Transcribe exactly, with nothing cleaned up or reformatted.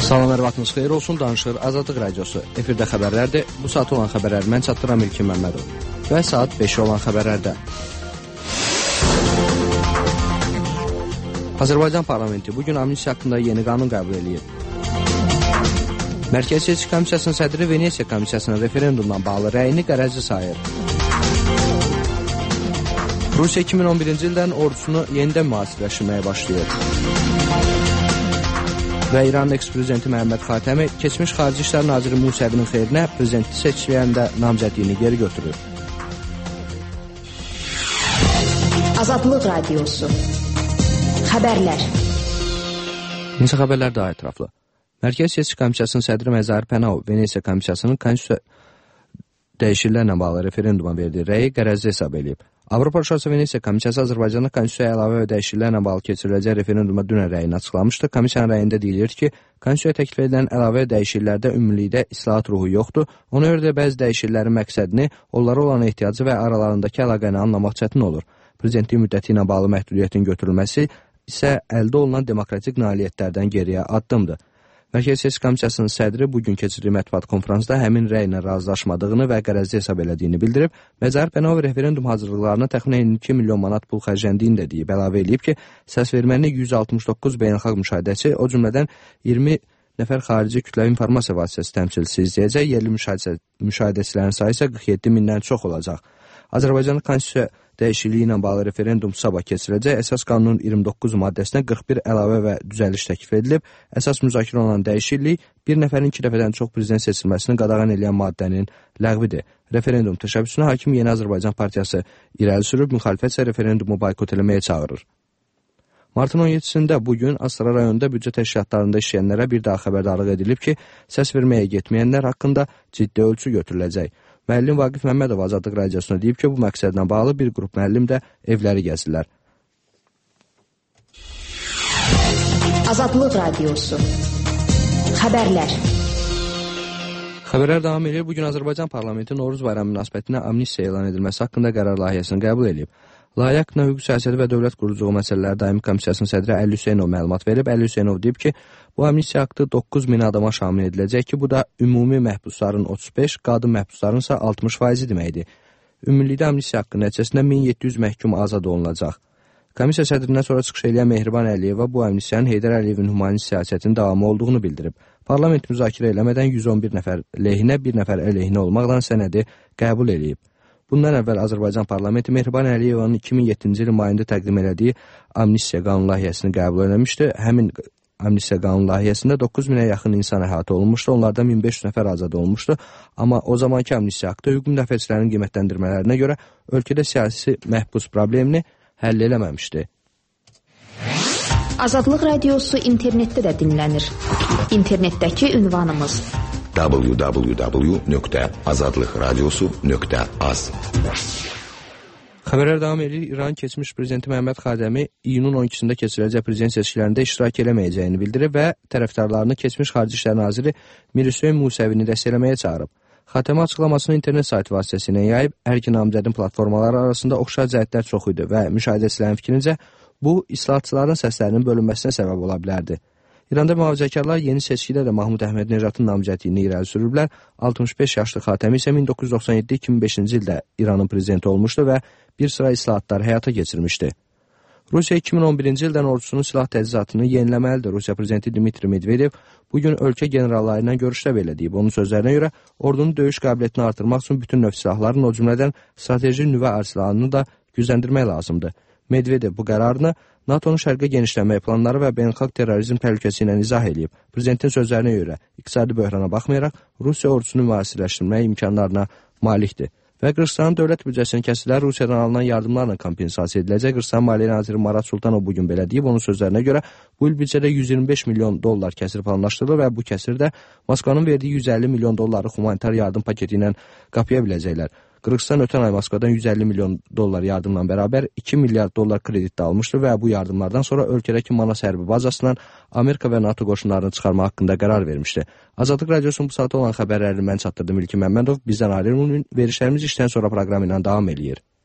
Salam, hər vaxtınız xeyir olsun, danışır Azadlıq Radiosu. Efirdə xəbərlərdir. Bu saat olan xəbərləri mən çatdıram İlkin Məmmədov. Və saat beşə olan xəbərlərdə. Azərbaycan Parlamenti bugün amnistiya haqqında yeni qanun qəbul edib. Mərkəzi Seçki Komissiyasının sədri Venesiya Komissiyasının referendumdan bağlı rəyini qərəzli sayır. Rusiya iki min on birinci ildən ordusunu yenidən mühasirləşdirməyə başlayır. Və İran eks-prezidenti Məhəmməd Xatəmi keçmiş Xarici İşlər Naziri Musəvinin xeyrinə prezidenti seçkilərində namzədliyini geri götürür. Azadlıq Radiosu. Xəbərlər. İnsan xəbərlər daha ətraflı. Mərkəzi Seçki Komissiyasının sədri Məzahir Pənahov Venesiya Komissiyasının konstitusiya dəyişikliklərlə bağlı referenduma verdiyi rəyi qərəzli hesab edib. Avropa Şurası Venesiya Komissiyası Azərbaycanda konstitusiyaya əlavə və dəyişikliklərlə bağlı keçiriləcək referenduma dünən rəyini açıqlamışdı. Komissiyanın rəyində deyilir ki, konstitusiyaya təklif edilən əlavə və dəyişikliklərdə ümumilikdə islahat ruhu yoxdur. Ona görə də bəzi dəyişikliklərin məqsədini, onlara olan ehtiyacı və aralarındakı əlaqəni anlamaq çətin olur. Prezidentlik müddəti ilə bağlı məhdudiyyətin götürülməsi isə əldə olunan demokratik nailiyyətlərdən geriyə addımdır. Mərkəzi Seçki Komissiyasının sədri bugün keçirdiyi mətbuat konfransda həmin rəylə razılaşmadığını və qərəzli hesab elədiyini bildirib. Məzahir Pənahov referendum hazırlıqlarına təxminən iki milyon manat pul xərcləndiyini də deyib. Əlavə edib ki, səsverməni yüz altmış doqquz beynəlxalq müşahidəçi, o cümlədən iyirmi nəfər xarici kütləvi informasiya vasitəsi təmsilçisi izləyəcək, yerli müşahidəçilərin sayı isə qırx yeddi mindən çox olacaq. Azərbaycanın konstitusiya dəyişikliyi ilə bağlı referendum sabah keçiriləcək. Əsas qanunun iyirmi doqquz maddəsinə qırx bir əlavə və düzəliş təklif edilib. Əsas müzakirə olunan dəyişiklik bir nəfərin iki dəfədən çox prezident seçilməsini qadağan edən maddənin ləğvidir. Referendum təşəbbüsünü Hakim Yeni Azərbaycan Partiyası irəli sürüb, müxalifət isə referendumu boykot eləməyə çağırır. Martın on yeddisində bugün Astara rayonunda büdcə təşkilatlarında işləyənlərə bir daha xəbərdarlıq edilib ki, səs verməyə getməyənlər haqqında ciddi ölçü götürüləcək. Müəllim Vaqif Məmmədov Azadlıq Radiosuna deyib ki, bu məqsədlə bağlı bir qrup müəllim də evləri gəzirlər. Azadlıq Radiosu. Xəbərlər. Xəbərlər davam edir. Bugün Azərbaycan Parlamenti Novruz bayramı münasibətinə amnistiya elan edilməsi haqqında qərar layihəsini qəbul edib. Layihə haqqında hüquq siyasəti və dövlət quruculuğu məsələləri daimi komissiyasının sədri Əli Hüseynov məlumat verib. Əli Hüseynov deyib ki, bu amnistiya haqqı doqquz min adama şamil ediləcək ki, bu da ümumi məhbusların otuz beş, qadın məhbusların isə altmış faizi deməkdir. Ümumilikdə amnistiya haqqı nəticəsində min yeddi yüz məhkum azad olunacaq. Komissiya sədrindən sonra çıxış edən Mehriban Əliyeva bu amnistiyanın Heydər Əliyevin humanist siyasətinin davamı olduğunu bildirib. Parlament müzakirə eləmədən yüz on bir nəfər lehinə, bir nəfər əleyhinə olmaqla sənədi qəbul edib. Bundan əvvəl Azərbaycan Parlamenti Mehriban Əliyevanın iki min yeddinci il mayında təqdim elədiyi amnistiya qanun layihəsini qəbul eləmişdi. Həmin amnistiya qanun layihəsində doqquz minə yaxın insan əhatə olunmuşdu, onlardan min beş yüz nəfər azad olunmuşdu. Amma o zamanki amnistiya haqqı hüquq müdafiəçilərinin qiymətləndirmələrinə görə ölkədə siyasi məhbus problemini həll eləməmişdi. Azadlıq Radiosu internetdə də dinlənir. İnternetdəki ünvanımız w w w nöqtə azadlıq radiosu nöqtə az. Xəbərlər davam edir. İran keçmiş prezidenti Məhəmməd Xatəmi iyunun on ikisində keçiriləcək prezident seçkilərində iştirak eləməyəcəyini bildirib və tərəfdarlarını keçmiş Xarici İşlər Naziri Mir Hüseyn Musəvini dəstəkləməyə çağırıb. Xatəmi açıqlamasını internet saytı vasitəsilə yayıb, hər iki namizədin platformaları arasında oxşar cəhətlər çox idi və müşahidəçilərin fikrincə bu, islahatçıların səslərinin bölünməsinə səbəb ola bilərdi. İranda mühafizəkarlar yeni seçkidə də Mahmud Əhməd Necatın namizədliyini irəli sürüblər. altmış beş yaşlı Xatəmi isə min doqquz yüz doxsan yeddi iki min beşinci ildə İranın prezidenti olmuşdu və bir sıra islahatlar həyata keçirmişdi. Rusiya iki min on birinci ildən ordusunun silah təchizatını yeniləməlidir. Rusiya prezidenti Dmitri Medvedev bugün ölkə generalları ilə görüşdə belə deyib. Onun sözlərinə görə ordunun döyüş qabiliyyətini artırmaq üçün bütün növ silahların, o cümlədən strateji nüvə arsenalını da gücləndirmək lazımdır. Medvedev bu qərarını NATO'nun şərqə genişlənmək planları və beynəlxalq terrorizm təhlükəsi ilə izah edib. Prezidentin sözlərinə görə iqtisadi böhrana baxmayaraq Rusiya ordusunu mühasirləşdirmək imkanlarına malikdir. Və Qırğızstanın dövlət büdcəsinin kəsirləri Rusiyadan alınan yardımlarla kompensasiya ediləcək. Qırğızstan Maliyyə naziri Marat Sultanov bugün belə deyib. Onun sözlərinə görə bu il büdcədə yüz iyirmi beş milyon dollar kəsir planlaşdırılır və bu kəsirdə Moskvanın verdiyi yüz əlli milyon dollarlıq humanitar yardım paketi ilə qapıya biləcəklər. Qırğızstan ötən ay Moskvadan yüz əlli milyon dollar yardımla bərabər iki milyard dollar kredit də almışdı və bu yardımlardan sonra ölkədəki Manas hərbi bazasından Amerika və NATO qoşunlarını çıxarma haqqında qərar vermişdi. Azadlıq Radiosunun bu saata olan xəbərlərini mən çatdırdım İlkin Məmmədov. Bizdən ayrılmayın. Verişlərimiz işdən sonra proqramı ilə davam edir.